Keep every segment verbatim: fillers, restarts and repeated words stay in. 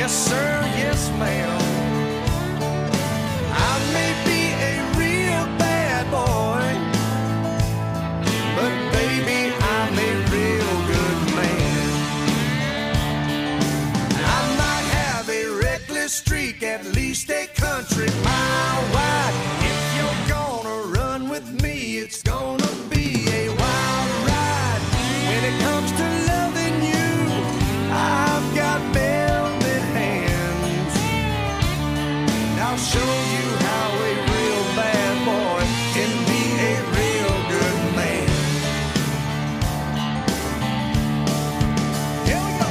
Yes, sir, yes, ma'am. I may be a real bad boy, but baby, I'm a real good man. I might have a reckless streak, at least a country mile wide. If you're gonna run with me, it's gonna be a wild ride. When it comes to loving you, I've got velvet hands. I'll show you how a real bad boy can be a real good man. Here we go.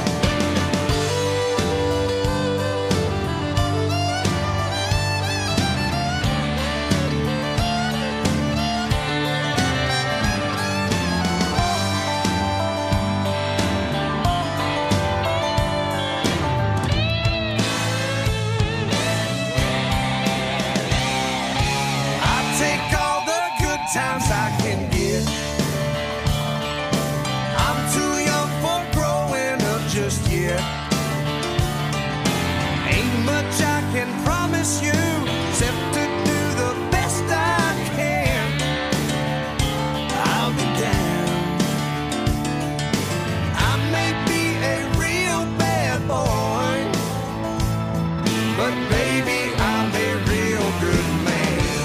Times I can get. I'm too young for growing up just yet. Ain't much I can promise you except to do the best I can. I'll be down. I may be a real bad boy, but baby, I'm a real good man.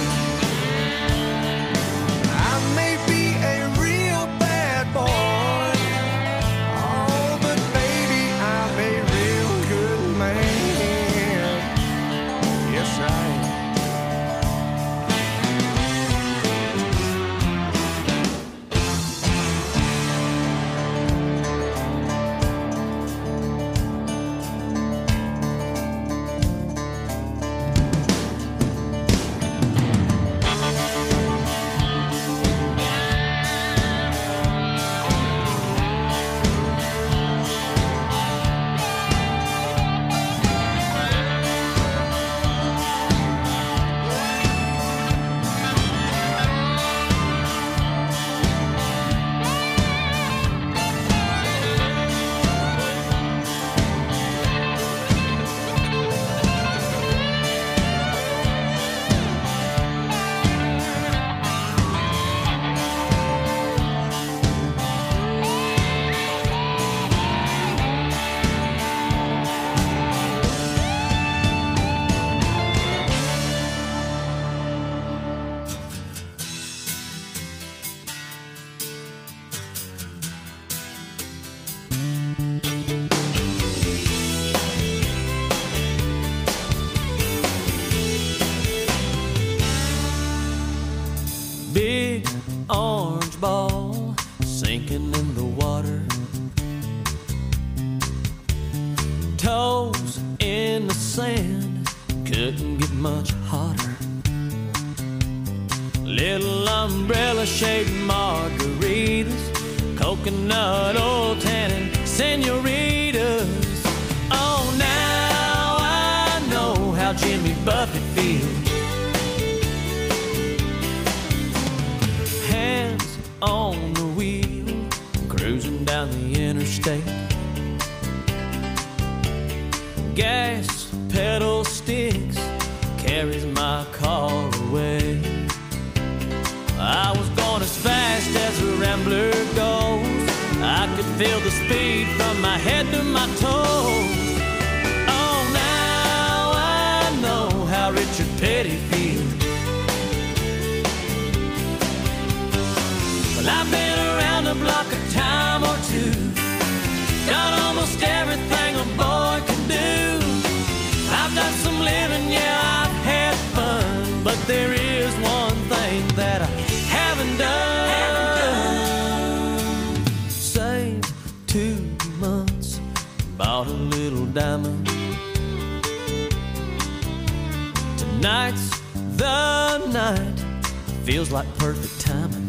Orange ball sinking in the water, toes in the sand, couldn't get much hotter. Little umbrella-shaped margaritas, coconut oil tanning senoritas. Oh, now I know how Jimmy Buffett feels. On the wheel, cruising down the interstate. Gas pedal sticks, carries my car away. I was going as fast as a rambler goes. I could feel the speed from my head to my toes. Oh, now I know how Richard Petty feels. I've been around the block a time or two, done almost everything a boy can do. I've done some living, yeah, I've had fun, but there is one thing that I haven't done. Saved two months, bought a little diamond. Tonight's the night, feels like perfect timing.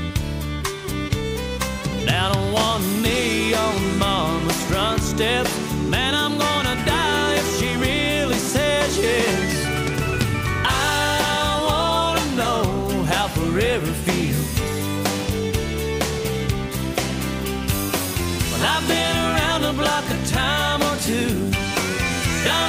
Down on one knee on mama's front steps, man, I'm gonna die if she really says yes. I wanna know how forever feels. Well, I've been around the block a time or two, done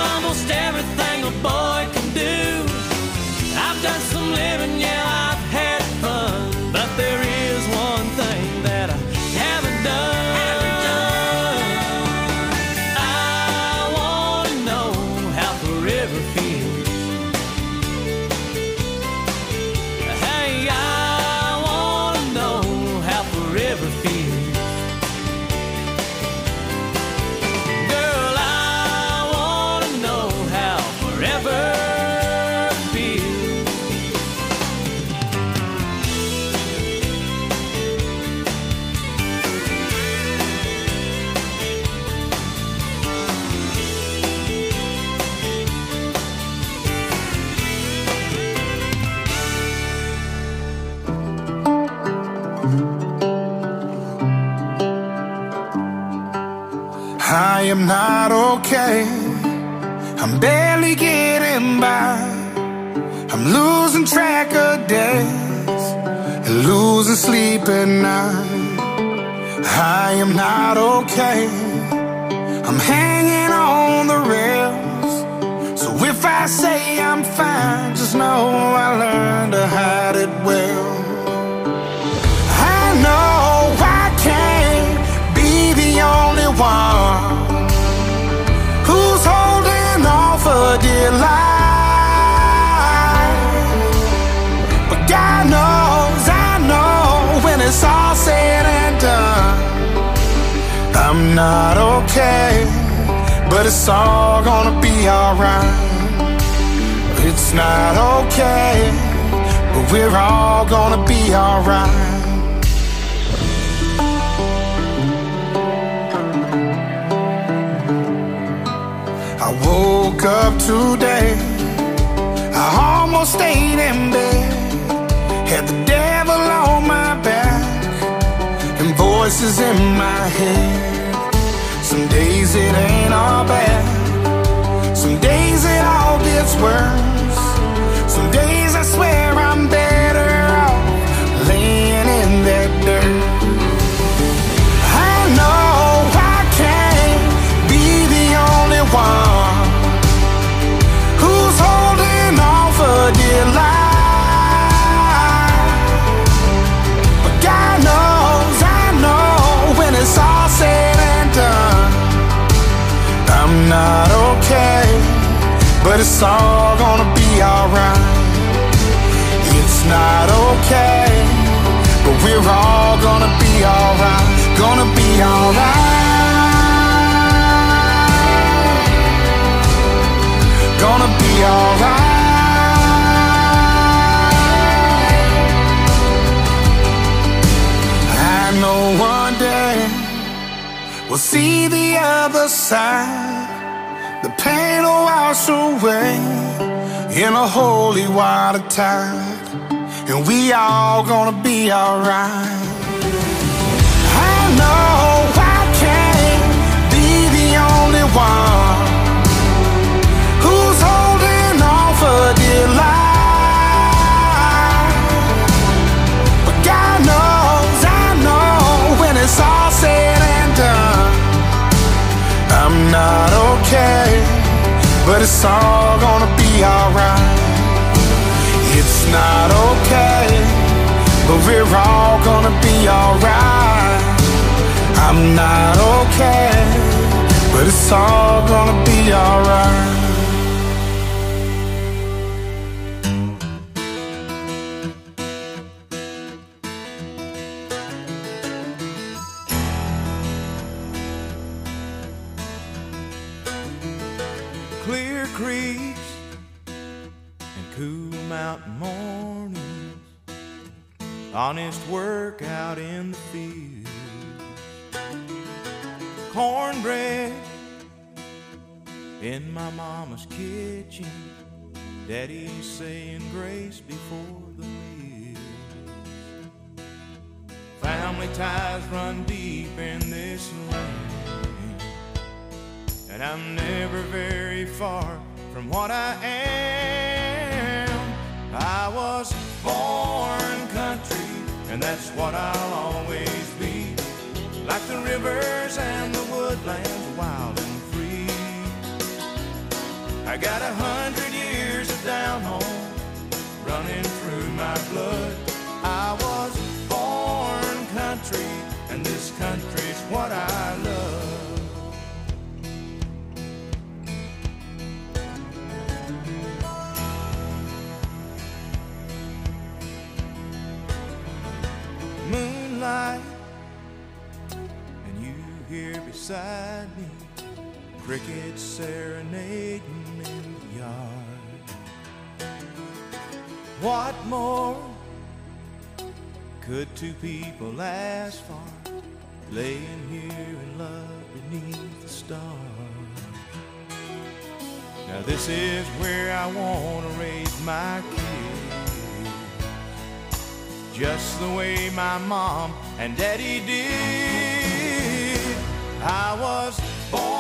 I am not okay. I'm barely getting by. I'm losing track of days and losing sleep at night. I am not okay. I'm hanging on the rails. So if I say I'm fine, just know I learned to hide it well. I know I can't be the only one who's holding on for dear life. But God knows, I know, when it's all said and done, I'm not okay, but it's all gonna be alright. It's not okay, but we're all gonna be alright. I woke up today, I almost stayed in bed, had the devil on my back and voices in my head. Some days it ain't all bad, some days it all gets worse. Some days I swear I'm better off laying in that dirt. I know I can't be the only one who's holding on for dear life. But God knows, I know, when it's all said and done, I'm not okay, but it's all gonna be alright. It's not okay, but we're all gonna be alright. Gonna be alright. Gonna be alright. I know one day we'll see the other side. The pain will wash away in a holy water tide, and we all gonna be alright. I know I can't be the only one who's holding on for dear life. But God knows, I know, when it's all said and done, I'm not okay, but it's all gonna be alright. It's not okay, but we're all gonna be alright. I'm not okay, but it's all gonna be alright. Clear creeks and cool mountain mornings, honest work out in the field, cornbread in my mama's kitchen, daddy saying grace before the meal. Family ties run deep in this land, and I'm never very far from what I am. I was born country, and that's what I'll always be. Like the rivers and the woodlands, wild and free. I got a hundred years of down home running through my blood. I was born country, and this country's what I love. Moonlight, and you here beside me, crickets serenading in the yard. What more could two people ask for, laying here in love beneath the stars? Now this is where I want to raise my kids, just the way my mom and daddy did. I was born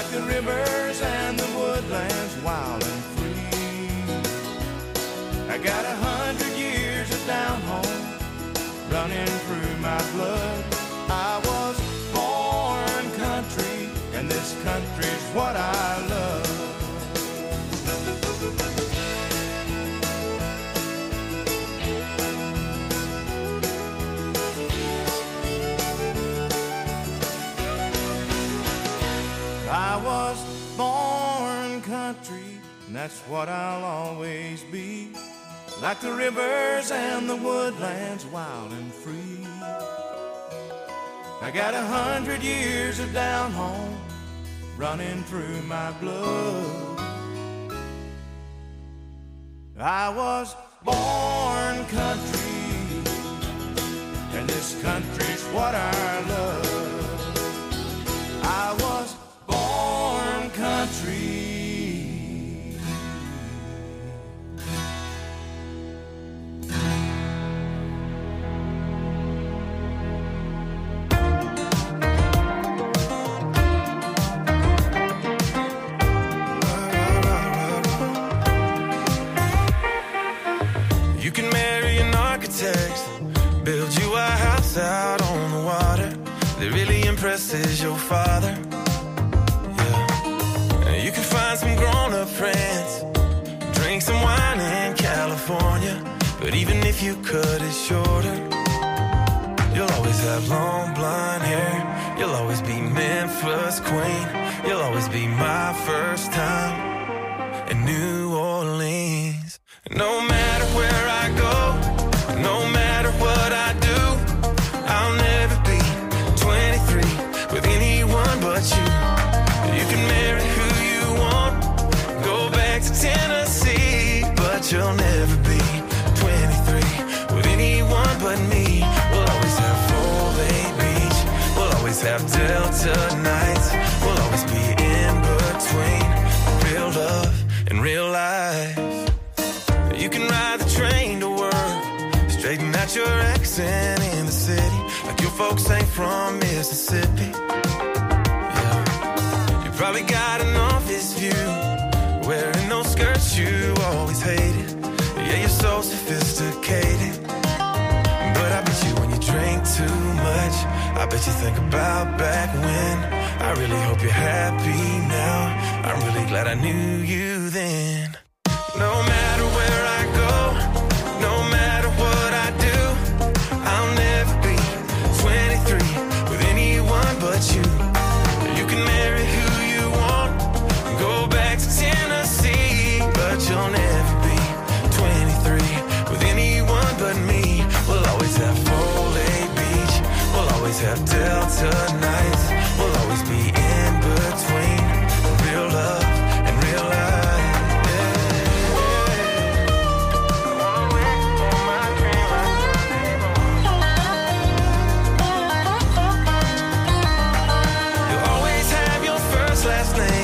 the rivers and the woodlands, wild and free. I got a hundred years of down home running through my blood. I was born country, and this country's what I love. I was born country, and that's what I'll always be. Like the rivers and the woodlands, wild and free. I got a hundred years of down home running through my blood. I was born country, and this country's what I love. I was born country. You can marry an architect, build you a house out on the water that really impresses your father. You can find some grown-up friends, drink some wine in California, but even if you cut it shorter, you'll always have long blonde hair. You'll always be Memphis queen. You'll always be my first time in New Orleans. No matter where I go, no matter what I do, I'll never be twenty-three with anyone but you. You can marry who you want, go back to Tennessee, but you'll never be twenty-three with anyone but me. We'll always have Foley Beach, we'll always have Delta nights, we'll always be in between real love and real life. You can ride the train to work, straighten out your accent in the city, like your folks ain't from Mississippi. Probably got an office view, wearing those skirts you always hated. Yeah, you're so sophisticated, but I bet you when you drink too much, I bet you think about back when. I really hope you're happy now. I'm really glad I knew you then. No matter where I go, no matter what I do, I'll never be twenty-three with anyone but you. You can marry who go back to Tennessee, but you'll never be twenty-three with anyone but me. We'll always have Foley Beach, we'll always have Delta nights, we'll always be in between real love and real life. You'll always have your first, last name,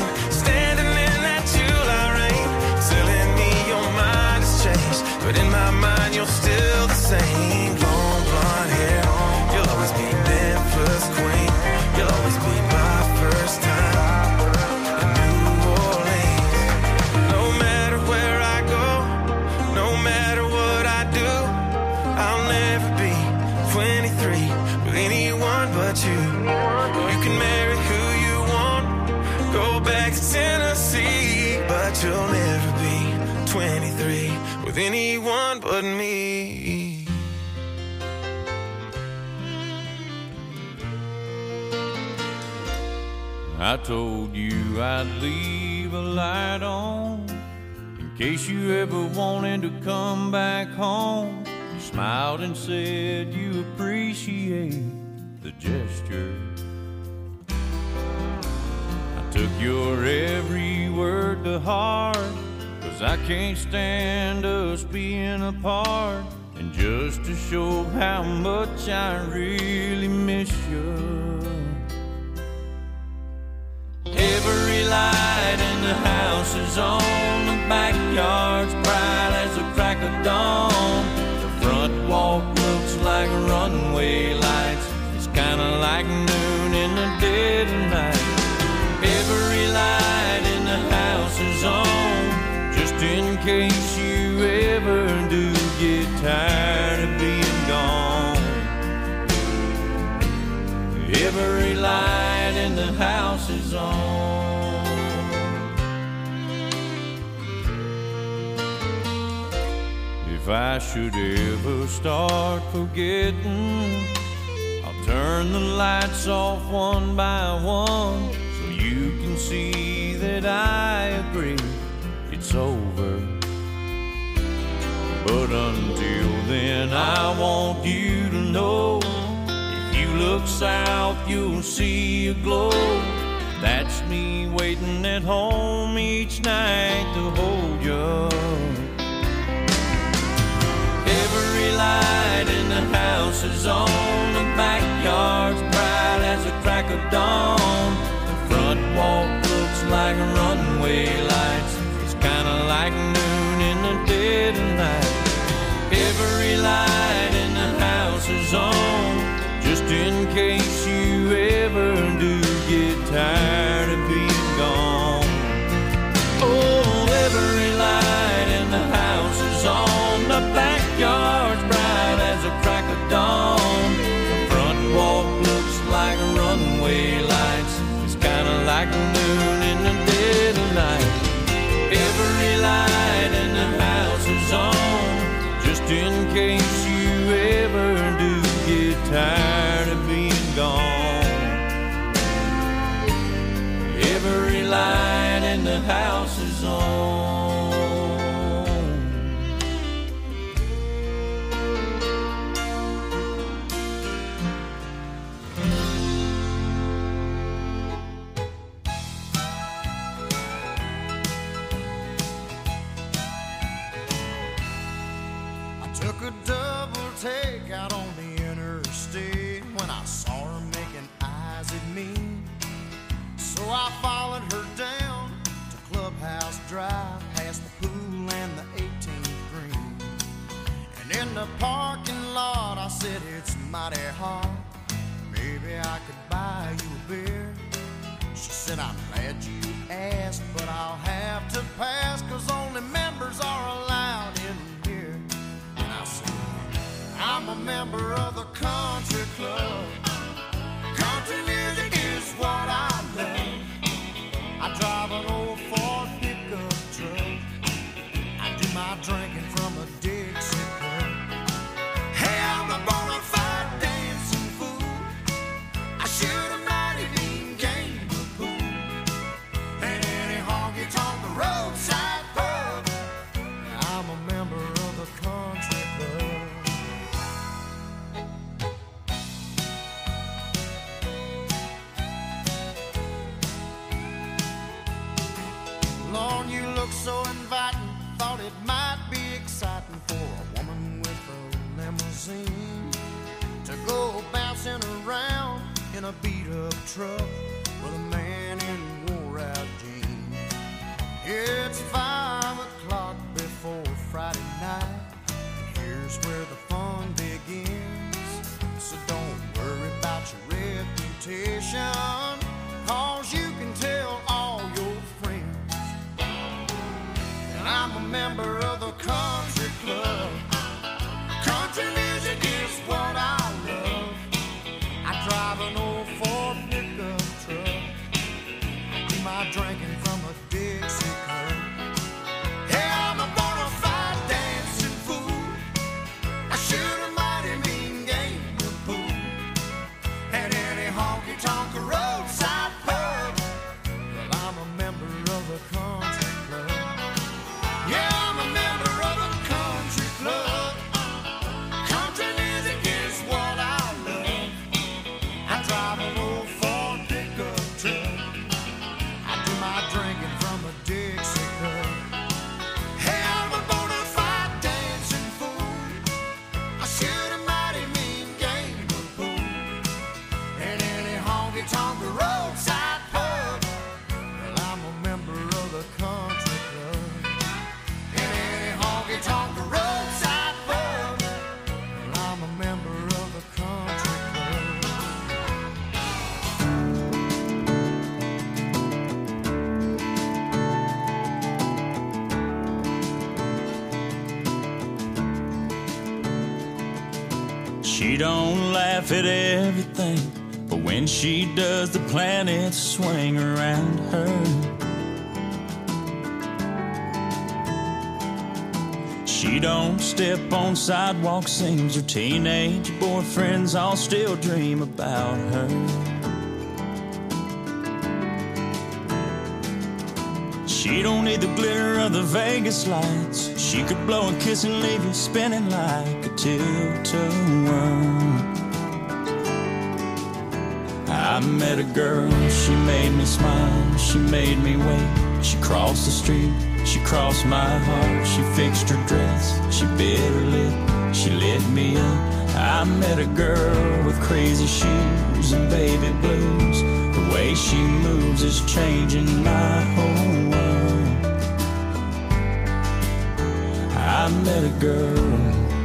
but in my mind you're still the same. Long blonde hair, you'll always be Memphis queen. You'll always be my first time in New Orleans. No matter where I go, no matter what I do, I'll never be twenty-three with anyone but you. You can marry who you want, go back to Tennessee, but you'll never be twenty-three with anyone but me. I told you I'd leave a light on in case you ever wanted to come back home. You smiled and said you appreciate the gesture. I took your every word to heart, 'cause I can't stand us being apart. And just to show how much I really miss you, every light in the house is on, the backyard's bright as the crack of dawn. The front walk looks like runway lights, it's kinda like noon in the dead of night. Every light in the house is on, just in case you ever do get tired of being gone. Every light in the house is on. If I should ever start forgetting, I'll turn the lights off one by one, so you can see that I agree it's over. But until then, I want you to know, if you look south, you'll see a glow. That's me waiting at home each night to hold you. Every light in the house is on, the backyard's bright as a crack of dawn. The front walk looks like runway lights, it's kinda like noon in the dead of night. Every light in the house is on, just in case you ever do get tired of being gone. Oh, every light in the house is on, the backyard's bright as a crack of dawn. The front walk looks like runway lights, it's kinda like noon in the dead of night. Every light in the house is on, just in case you ever do get tired of being gone. Every light in the house is on. Took a double take out on the interstate when I saw her making eyes at me. So I followed her down to Clubhouse Drive, past the pool and the eighteenth green. And in the parking lot I said, it's mighty hot, maybe I could buy you a beer. She said, I'm glad you asked, but I'll have to pass, 'cause only members are allowed in here. And I said, I'm a member of the country club. Country music is what I love. I drive an old Ford pickup truck. I do my drinking from a Dixie cup. Hey, I'm a bona fide dancing fool. I shoot a mighty mean game of pool. And any honky tonk roadside pub. I'm a member of the country club. Lord, you look so inviting. Thought it might be exciting for a woman with a limousine to go bouncing around in a beat-up truck with a man in wore-out jeans. It's five o'clock before Friday night, and here's where the fun begins. So don't worry about your reputation, 'cause you can tell all your friends. And I'm a member of the country club. Country music is what I love. I drive an old Ford pickup truck. I do my drinking from a Dixie cup. She don't laugh at everything, but when she does, the planets swing around her. She don't step on sidewalks, seems her teenage boyfriends all still dream about her. She don't need the glitter of the Vegas lights. She could blow a kiss and leave you spinning like a tilt-a-whirl. I met a girl, she made me smile, she made me wait. She crossed the street, she crossed my heart. She fixed her dress, she bit her lip, she lit me up. I met a girl with crazy shoes and baby blues. The way she moves is changing my whole world. I met a girl.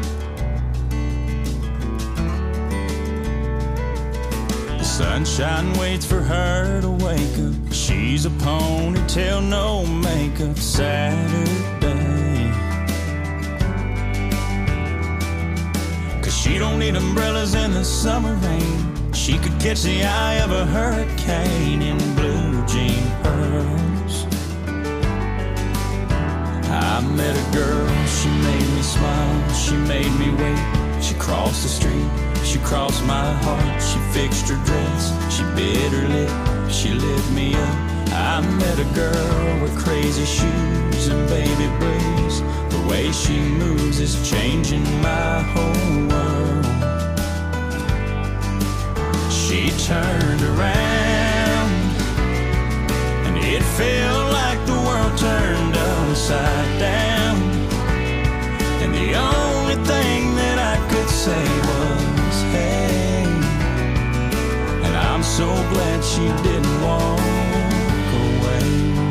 The sunshine waits for her to wake up. She's a ponytail, no makeup Saturday. Cause she don't need umbrellas in the summer rain. She could catch the eye of a hurricane in blue jean pearls. I met a girl, she made me smile, she made me wait. She crossed the street, she crossed my heart. She fixed her dress, she bit her lip, she lit me up. I met a girl with crazy shoes and baby blues. The way she moves is changing my whole world. She turned around and it felt like the world turned upside down. And the only thing that I could say was, hey. And I'm so glad she didn't walk away.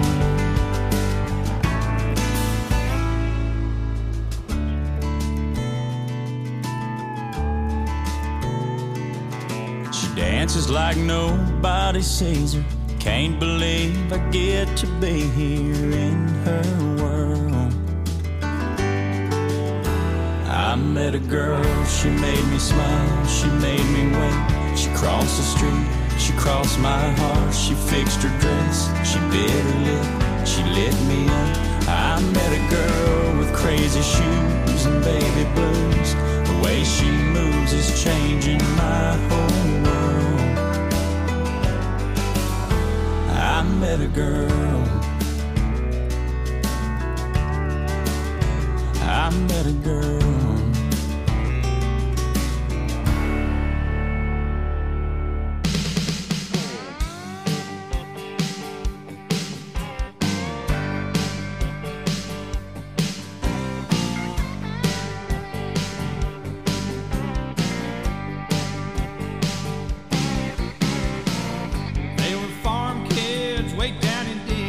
She dances like nobody sees her. Can't believe I get to be here in her world. I met a girl, she made me smile, she made me wait. She crossed the street, she crossed my heart. She fixed her dress, she bit her lip, she lit me up. I met a girl with crazy shoes and baby blues. The way she moves is changing my whole world. I met a girl. I met a girl. They were farm kids way down in Dixie.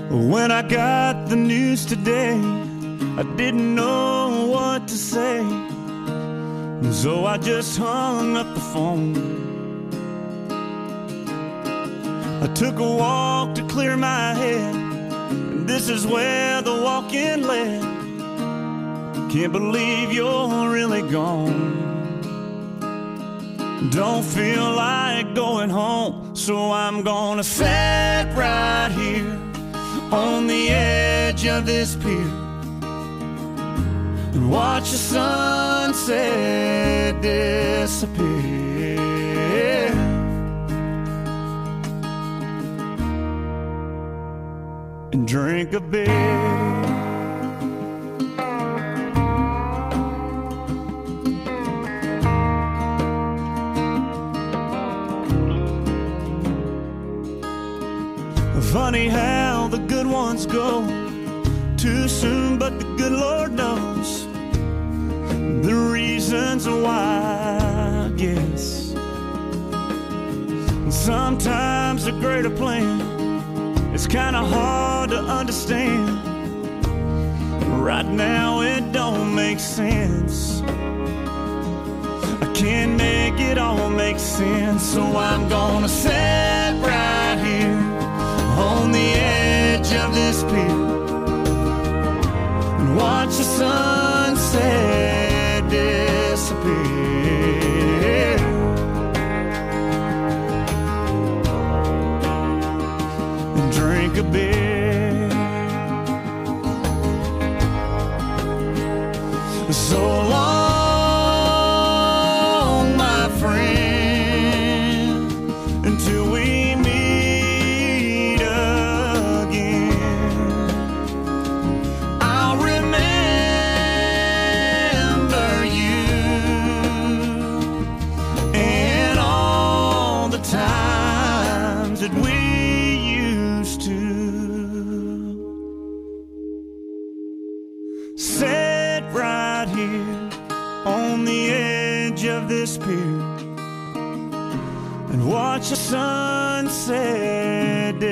When I got the news today, I didn't know what to say, so I just hung up the phone. I took a walk to clear my head, and this is where the walk-in led. Can't believe you're really gone. Don't feel like going home, so I'm gonna sit right here on the edge of this pier and watch the sunset disappear and drink a beer. Funny how the good ones go too soon, but the good Lord knows the reasons why, I guess. Sometimes a greater plan is kinda hard to understand. Right now it don't make sense. I can't make it all make sense, so I'm gonna sit right here on the edge of this pier and watch the sunset disappear and drink a beer. So long, my friend, until we this pier and watch the sunset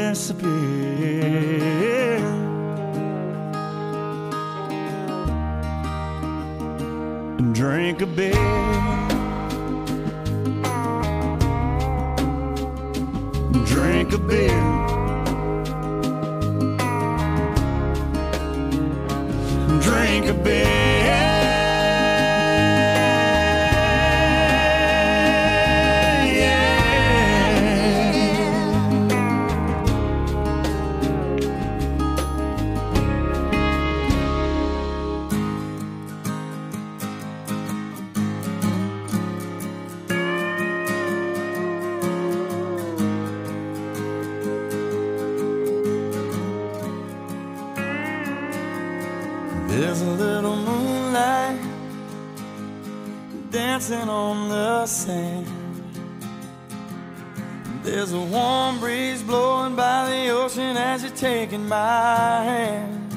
disappear and drink a beer, drink a beer, drink a beer. There's a little moonlight dancing on the sand. There's a warm breeze blowing by the ocean as you're taking my hand.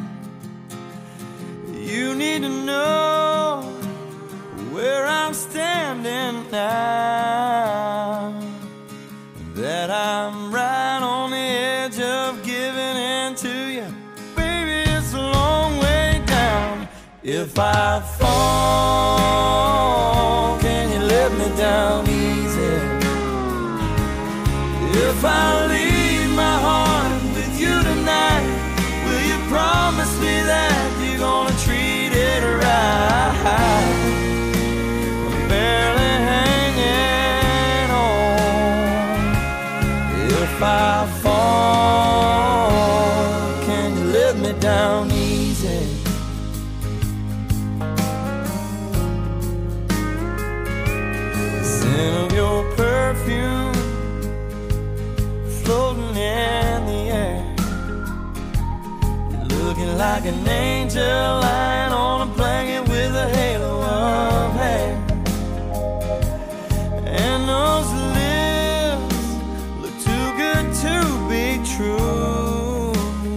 You need to know where I'm standing now, that I'm right on the edge of giving in to you. Baby, it's a long way down. If I fall, can you let me down easy? If I leave my heart with you tonight, will you promise me that you're gonna treat it right? I'm barely hanging on. If I fall, can you let me down easy? The scent of your perfume floating in the air, you're looking like an angel lying on a blanket with a halo of hair. And those lips look too good to be true.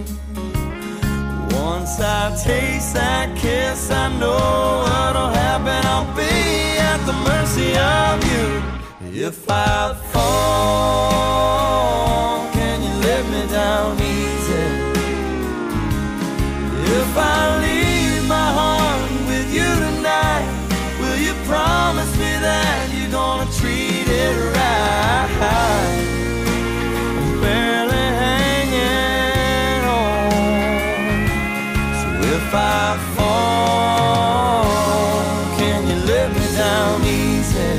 Once I taste that kiss, I know what'll happen. I'll be at the mercy of you. If I fall, can you let me down easy? If I leave my heart with you tonight, will you promise me that you're gonna treat it right? I'm barely hanging on. So if I fall, can you let me down easy?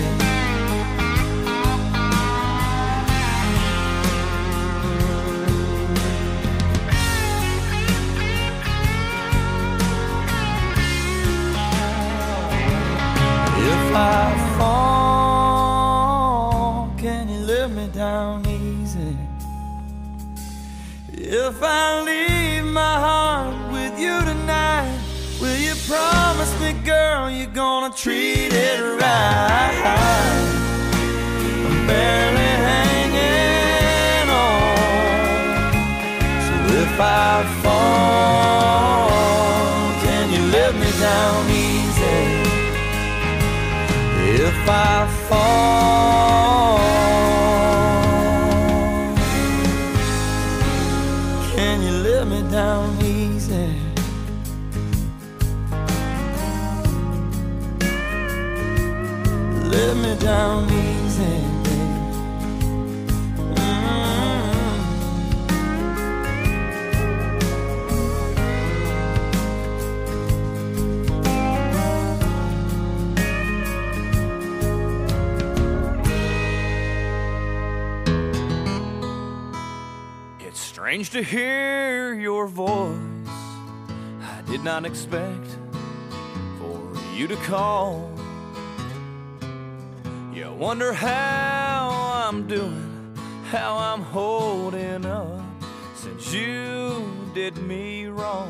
If I fall, can you let me down easy? If I leave my heart with you tonight, will you promise me, girl, you're gonna treat it right? I'm barely hanging on. So if I fall, can you let me down easy? If I fall, can you let me down easy? Let me down easy, baby. Mm-hmm. It's strange to hear your voice. I did not expect for you to call. You wonder how I'm doing, how I'm holding up since you did me wrong.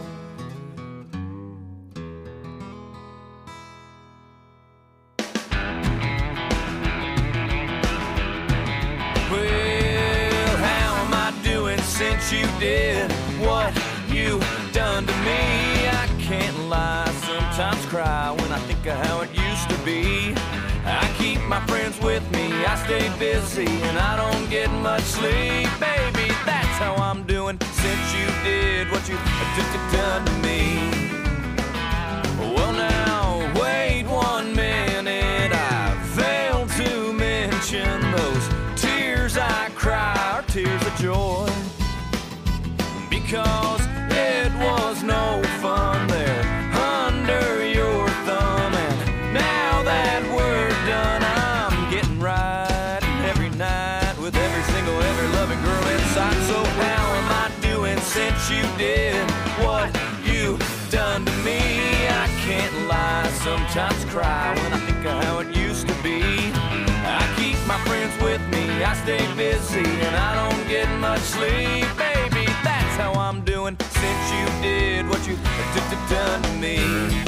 Well, how am I doing since you did what you done to me? I can't lie, sometimes cry when I think of how it used to be. I keep my friends with me, I stay busy, and I don't get much sleep. Baby, that's how I'm doing since you did what you done to me. Well now, wait one minute, I failed to mention those tears I cry are tears of joy. Because it was no fun there under your thumb, and now that we're done, I'm getting right every night with every single, every loving girl inside. So how am I doing since you did what you done to me? I can't lie, sometimes cry when I think of how it used to be. I keep my friends with me, I stay busy, and I don't get much sleep. Baby, that's how I'm doing since you did what you done to me.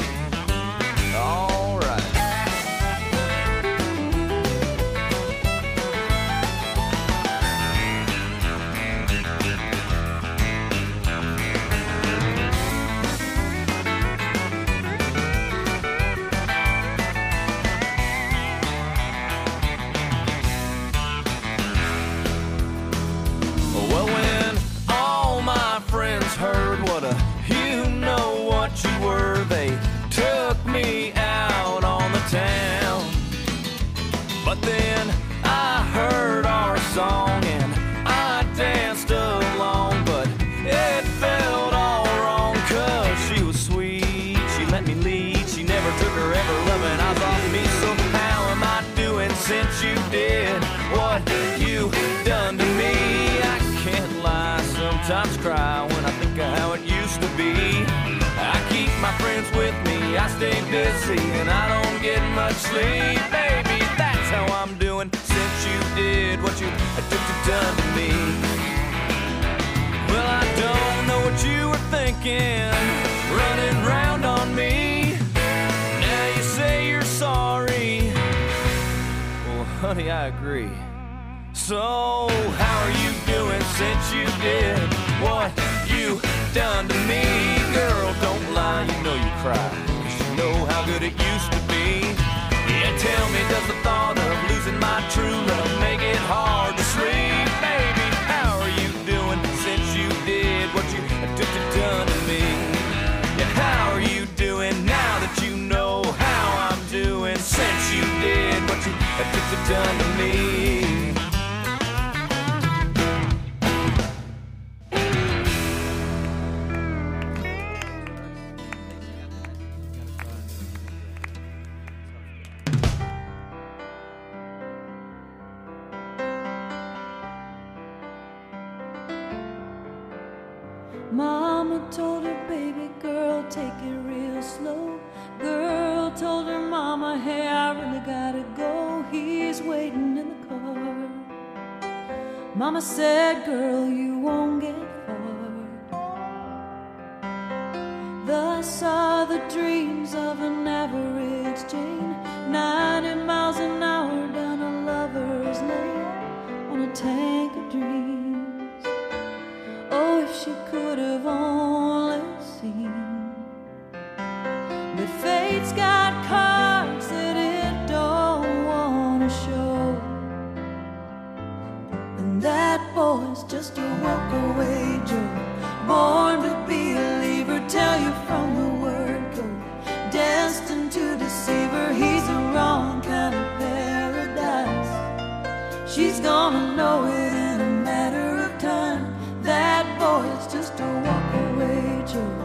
All right. Well, when all my friends heard what a you know what you were, they took me out on the town. But then I heard our song and I danced along, but it felt all wrong, cause she was sweet, she let me lead, she never took her ever loving eyes off me. So how am I doing since you did what you done to me? I can't lie, sometimes cry when I think of how it used to be. I keep my friends with me, I stay busy, and I don't get much sleep. Baby, that's how I'm doing since you did what you done to me. Well, I don't know what you were thinking, running round on me. Now you say you're sorry. Well, honey, I agree. So how are you doing since you did what you done to me? Girl, don't lie, you know you cry, cause you know how good it used to be. Yeah, tell me, does the thought of losing my true love make it hard to sleep? Baby, how are you doing since you did what you done to me? Mama told her, baby girl, take it real slow. Girl told her mama, hey, I really gotta go. He's waiting in the car. Mama said, girl, you won't get far. Thus are the dreams of an average Jane, ninety miles an hour down a lover's lane on a tank of dreams. Oh, if she could have only seen that fate's got cards that it don't want to show, and that boy's just a walk-away Joe, born to be a leaver, tell you from the word go, destined to deceive her. He's the wrong kind of paradise. She's gonna know it in a matter of time. That boy's just a walk-away Joe.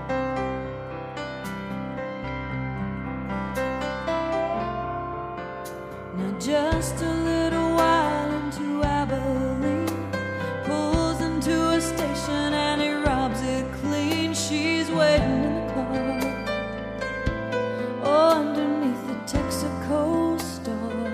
Now just a little while into Abilene, pulls into a station and he robs it clean. She's waiting in the car, oh, underneath the Texaco star.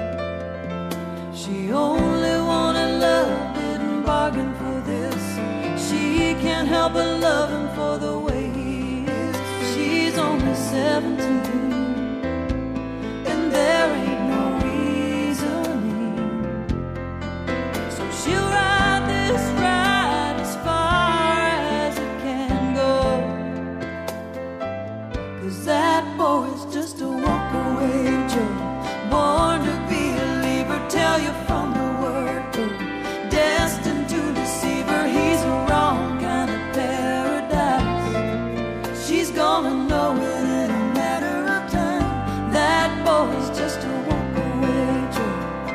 She only wanted love, didn't bargain for this. She can't help but love him for the way he is. She's only seventeen, and there ain't no reasoning. So she'll ride this ride as far as it can go, 'cause that boy's just a walk-away Joe, born to be a leaver, tell you from the word go, destined to deceive her. He's a wrong kind of paradise. She's gonna know it in a matter of time. That boy's just a walk-away Joe.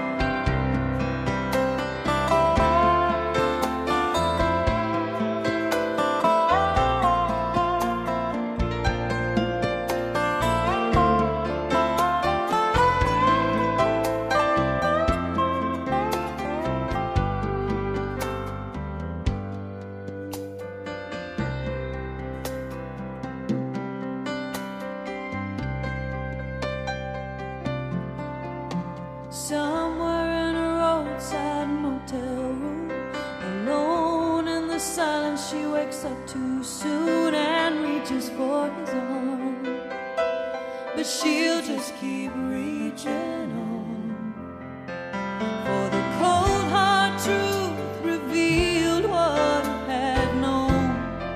Somewhere in a roadside motel room, alone in the silence, she wakes up too soon and reaches for his arm, but she'll just keep reaching on, for the cold hard truth revealed what he had known.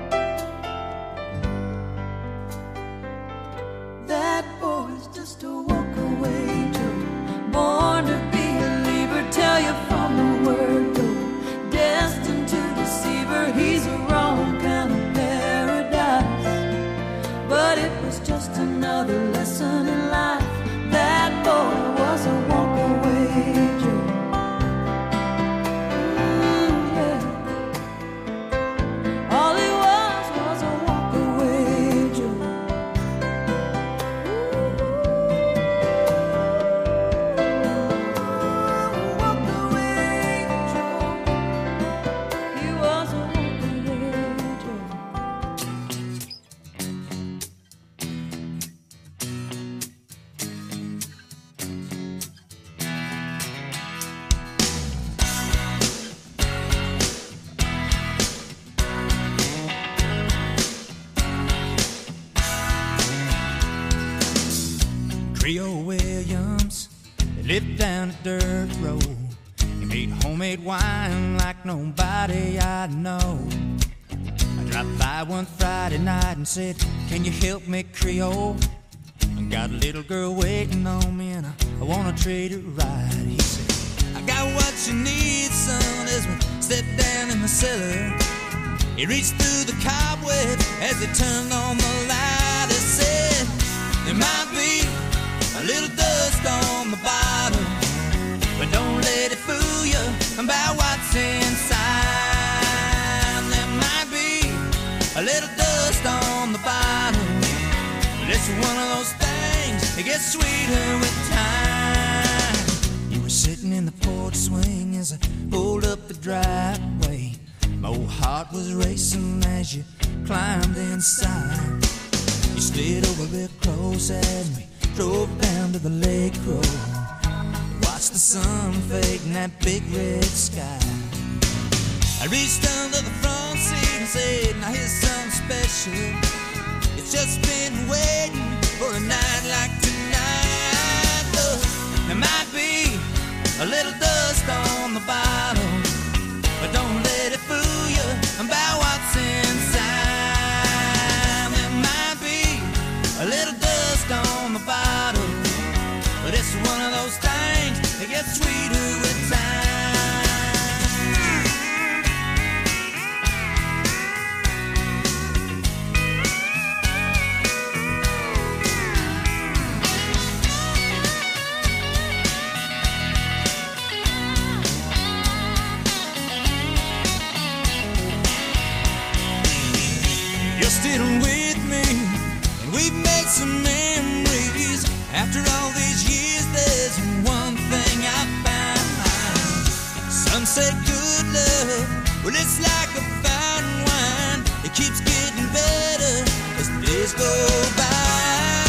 That boy's just a walk-away Joe, born to be a leaver, tell you from the word go, destined to deceive her. He's a wrong kind of paradise, but it was just another lesson in life. That boy was a walk-away Joe. Mm, yeah. All he was was a walk-away Joe. Creole Williams, they lived down a dirt road. He made homemade wine like nobody I know. I dropped by one Friday night and said, can you help me, Creole? I got a little girl waiting on me and I, I wanna trade her right. He said, I got what you need, son, as we stepped down in the cellar. He reached through the cobwebs as he turned on the light. He said, there might be a little dust on the bottom, but don't let it fool you about what's inside. There might be a little dust on the bottom, but it's one of those things that gets sweeter with time. You were sitting in the porch swing as I pulled up the driveway. My old heart was racing as you climbed inside. You slid over a bit close as we drove down to the lake road. Watched the sun fade in that big red sky. I reached under the front seat and said, now here's something special. It's just been waiting for a night like tonight. Look, there might be a little dust on the bottom, but don't let it fool you about what's inside. There might be a little dust on the bottom, but it's one of those things that gets sweeter with time. You're still with me, and we've made some memories. After all these years, there's one thing I found. Some say good love, well, it's like a fine wine. It keeps getting better as the days go by.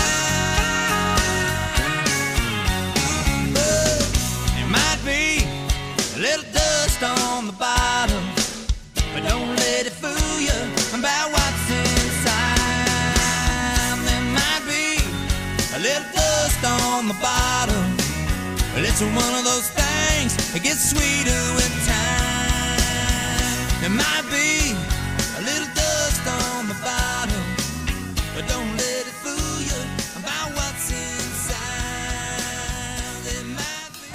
But there might be a little dust on the bottom, but don't let it fool you about what's inside. There might be a little dust on the bottom, but it's one of those things that gets sweeter with time. There might be a little dust on the bottom, but don't let it fool you about what's inside. There might be.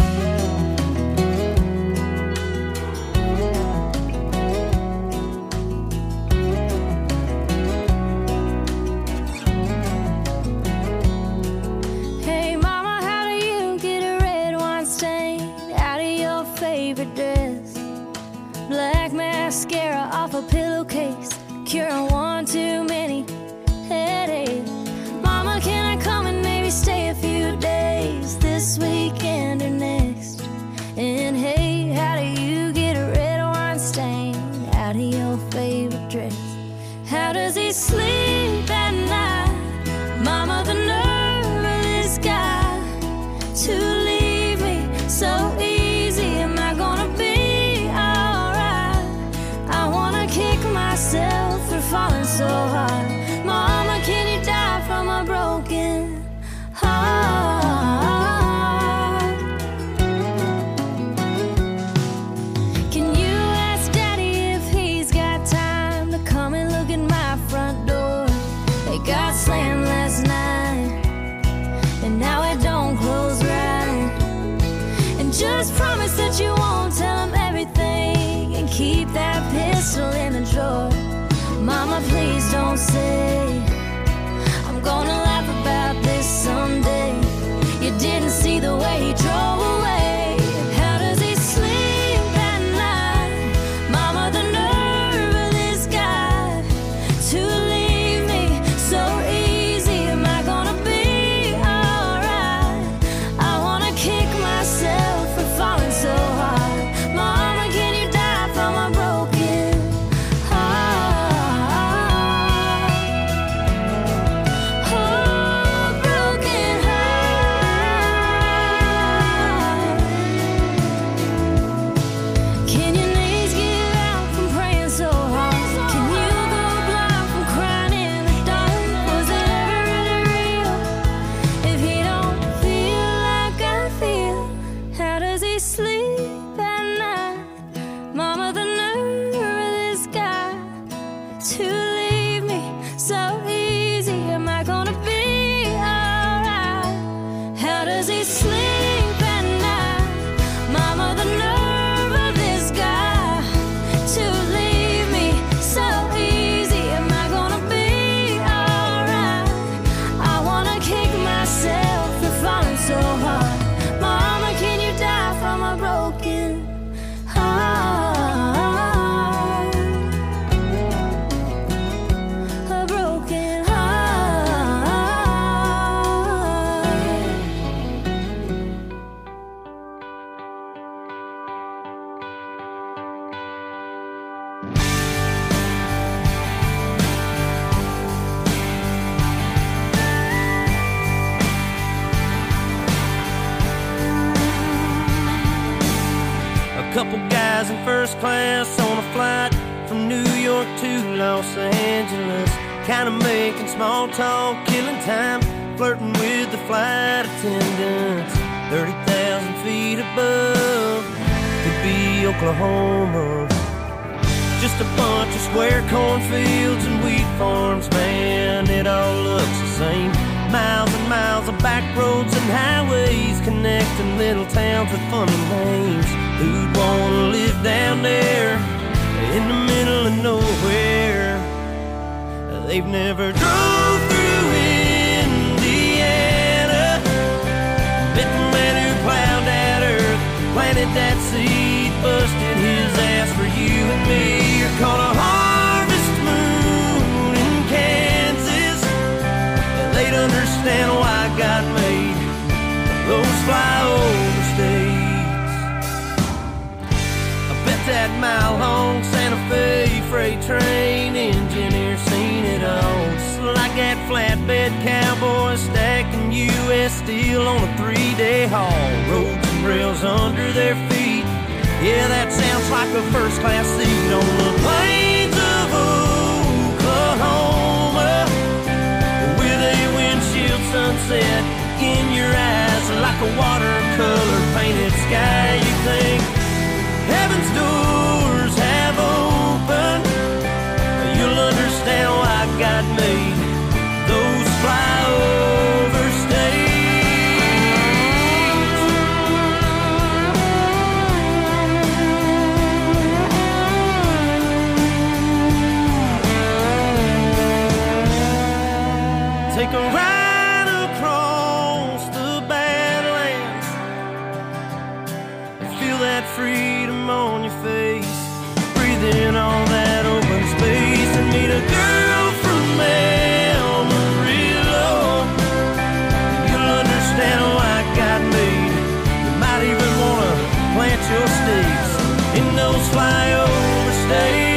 Hey mama, how do you get a red wine stain out of your favorite dress? Black mascara off a pillowcase, curing one too many headaches. Mama, can I come and maybe stay a few days this weekend or next? And hey, how do you get a red wine stain out of your favorite dress? How does he sleep at night? Mama, the nerve of this guy to leave me so easy. Am I gonna be alright? I wanna kick myself for falling so hard. Mama, can you die from a broken heart? Can you ask Daddy if he's got time to come and look at my front door? It got slammed last night, and now it don't close right. And just Couple guys in first class on a flight from New York to Los Angeles, kind of making small talk, killing time, flirting with the flight attendants. thirty thousand feet above, could be Oklahoma. Just a bunch of square cornfields and wheat farms, man, it all looks the same. Miles and miles of back roads and highways connecting little towns with funny names. Who'd wanna live down there in the middle of nowhere? They've never drove through Indiana, met the man who plowed that earth, planted that seed, busted his ass for you and me. You're caught a harvest moon in Kansas. They'd understand why God made those flyover states. I bet that mile-long Santa Fe freight train engineer seen it all, just like that flatbed cowboy stacking U S steel on a three-day haul. Roads and rails under their feet, yeah, that sounds like a first-class seat on the plains of Oklahoma, with a windshield sunset in your eyes like a watercolor painted sky. You think heaven's doors have opened, you'll understand why God made those flyover states. Take a ride across the Badlands and feel that freedom on your face. Breathe in all that open space and meet a girl from Amarillo. You'll understand why God made it. You might even want to plant your stakes in those flyover states.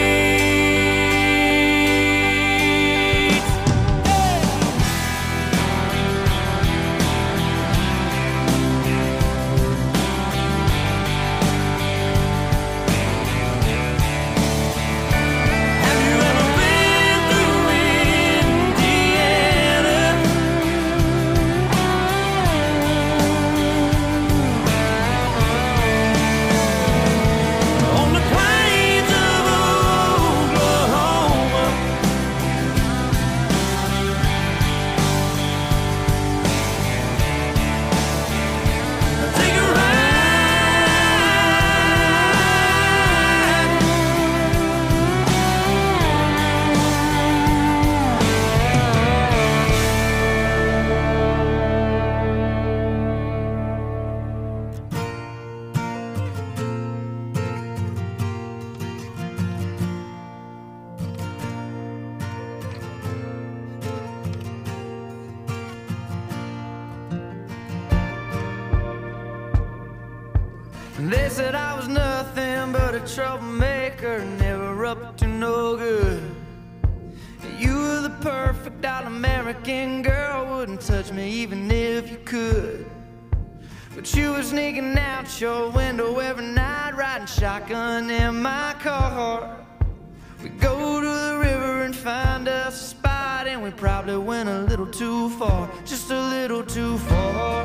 They said I was nothing but a troublemaker, never up to no good. You were the perfect all-American girl, wouldn't touch me even if you could. But you were sneaking out your window every night, riding shotgun in my car. We go to the river and find us a spot, and we probably went a little too far, just a little too far.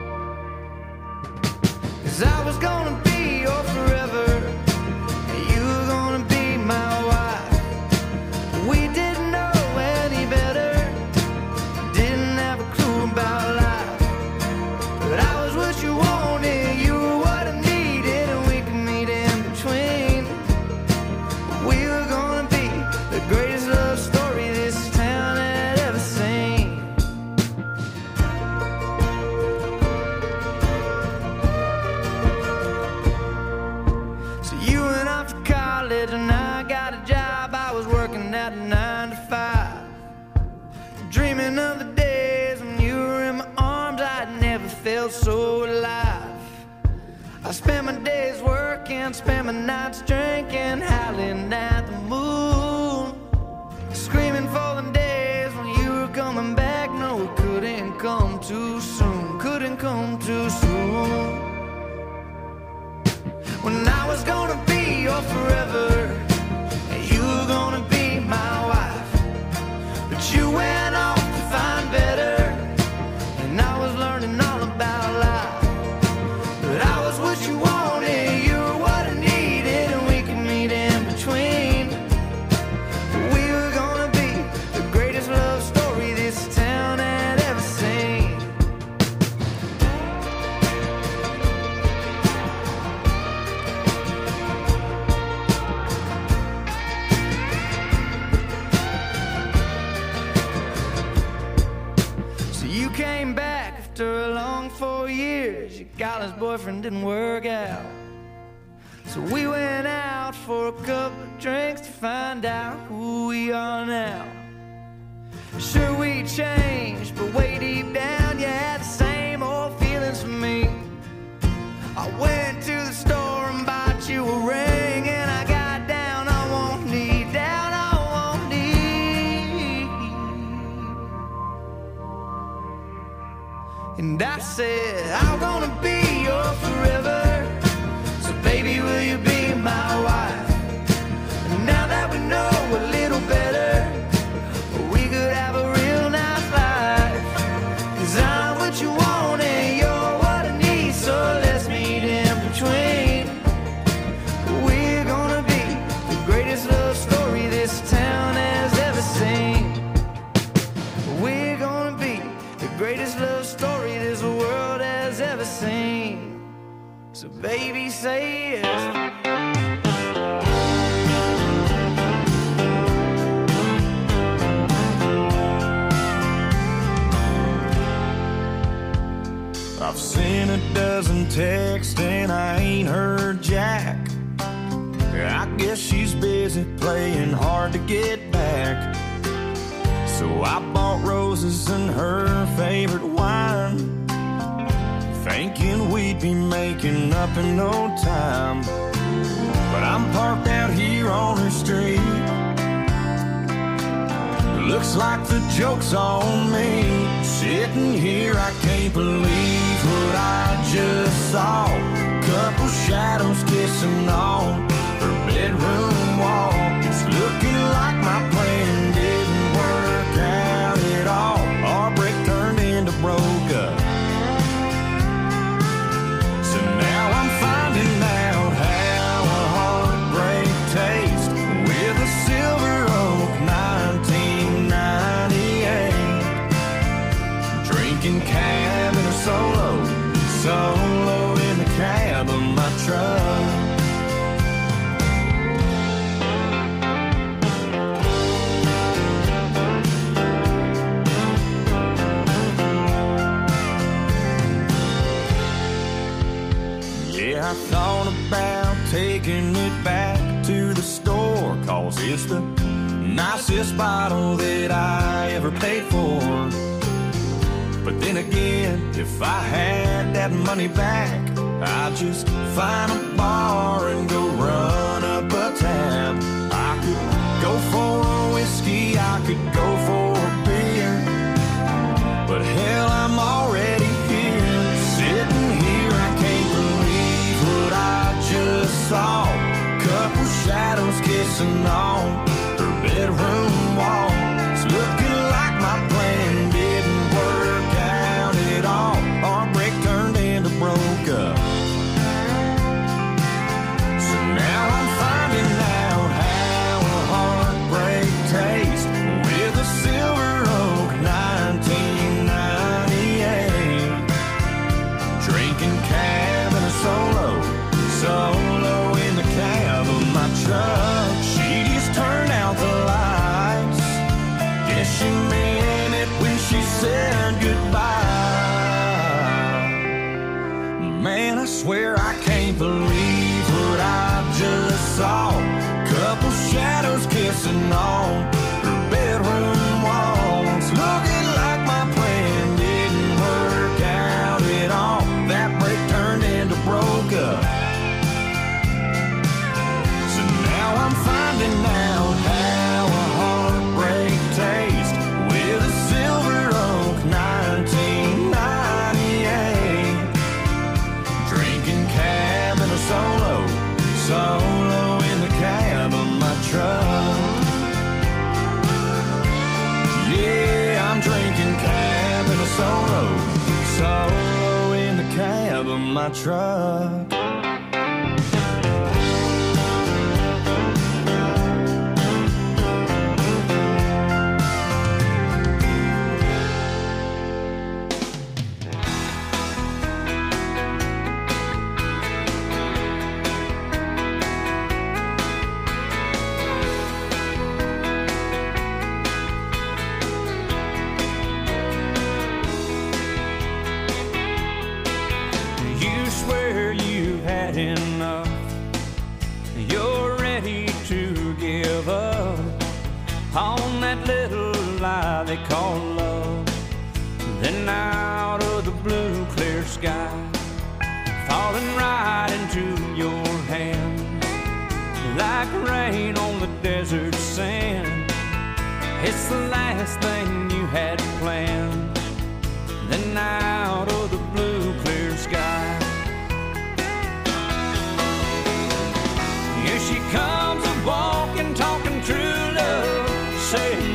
'Cause I was gonna be your forever, and you were gonna be my wife. We didn't know any better, didn't have a clue about life. But I was what you wanted, you were what I needed, and we could meet in between. We were gonna be the greatest love story this town had ever seen. And I got a job, I was working at a nine to five, dreaming of the days when you were in my arms. I'd never felt so alive. I spent my days working, spent my nights drinking, howling at the moon, screaming for the days when you were coming back. No, it couldn't come too soon, couldn't come too soon. When I was your forever, and you were gonna be my wife. But you went off to find better, and I was learning all about life. But I was what you wanted, you were what I needed, and we could meet in between. We were gonna be the greatest love story this town had ever seen. So you came back after a long four years. Your college boyfriend didn't work out. So we went out for a couple of drinks to find out who we are now. Sure, we changed, but way deep down, you had the same old feelings for me. I went to the store and bought you a ring, and I got down on one knee, down on one knee. And I said, I'm gonna be your forever. So baby, will you be my wife? And now that we know a little better, we could have a real nice life. 'Cause I'm what you want and you're what I need, so let's meet in between. We're gonna be the greatest love story this town has ever seen. We're gonna be the greatest love story this world has ever seen. So baby, say yes. I've seen a dozen texts and I ain't heard Jack. I guess she's busy playing hard to get back. So I bought roses and her favorite wine, thinking we'd be making up in no time. But I'm parked out here on her street. Looks like the joke's on me. Sitting here, I can't believe what I just saw. Couple shadows kissing on her bedroom wall. It's looking like my plan didn't work out at all. Our break turned into broke up. So now I'm finding out how a heartbreak tastes with a Silver Oak nineteen ninety-eight. Drinking cab in a solo, solo in the cab of my truck. Yeah, I thought about taking it back to the store, 'cause it's the nicest bottle that I ever paid for. But then again, if I had that money back, I'd just find a bar and go run up a tab. I could go for a whiskey, I could go for a beer, but hell, I'm already here. Sitting here, I can't believe what I just saw. Couple shadows kissing on her bedroom wall. It's looking like my plan didn't work out at all. Our break turned into broke up. So now I'm finding out how a heartbreak tastes with a Silver Oak nineteen ninety-eight. Drinking cab in a solo, solo in the cab of my truck. She just turned out the lights. Guess she meant it when she said goodbye. Man, I swear I can't believe what I just saw. Couple shadows kissing on her bedroom walls. Looking like my plan didn't work out at all. That break turned into broke up. So now I'm finding out how a heartbreak tastes with a Silver Oak nineteen ninety-eight. Drinking cab in a solo, solo in solo, solo in the cab of my truck. Enough, you're ready to give up on that little lie they call love. Then out of the blue clear sky, falling right into your hands like rain on the desert sand. It's the last thing you had planned. Then out of the blue clear sky, here she comes a walking, talking true love, saying